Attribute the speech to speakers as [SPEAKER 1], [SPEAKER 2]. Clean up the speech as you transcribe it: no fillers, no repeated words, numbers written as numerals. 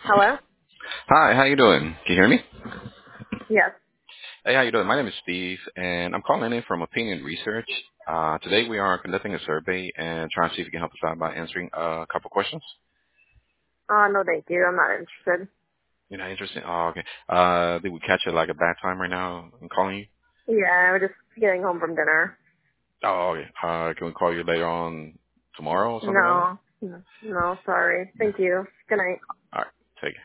[SPEAKER 1] Hello?
[SPEAKER 2] Hi, how you doing? Can you hear me?
[SPEAKER 1] Yes.
[SPEAKER 2] Hey, how you doing? My name is Steve, and I'm calling in from Opinion Research. Today we are conducting a survey and trying to see if you can help us out by answering a couple questions.
[SPEAKER 1] No, thank you. I'm not interested.
[SPEAKER 2] You're not interested? Oh, okay. Did we catch it like a bad time right now? I'm calling you.
[SPEAKER 1] Yeah, we're just getting home from dinner.
[SPEAKER 2] Oh, okay. Can we call you later on tomorrow or something like that?
[SPEAKER 1] No. No, sorry.
[SPEAKER 2] No.
[SPEAKER 1] Thank you. Good night.
[SPEAKER 2] All right. Take it.